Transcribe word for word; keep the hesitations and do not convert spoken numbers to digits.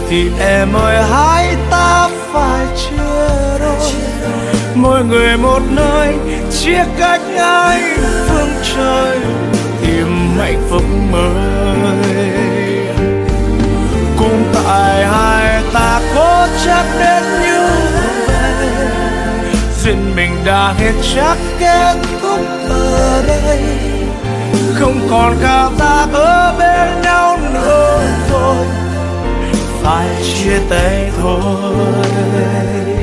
thì em ơi hai ta phải chia đôi. Mỗi người một nơi chia cách hai phương trời, tìm hạnh phúc mới. Cũng tại hai ta cố chấp đến như vậy, duyên mình đã hết chắc kết thúc ở đây. Không còn cả ta ở bên nhau nữa rồi, phải chia tay thôi.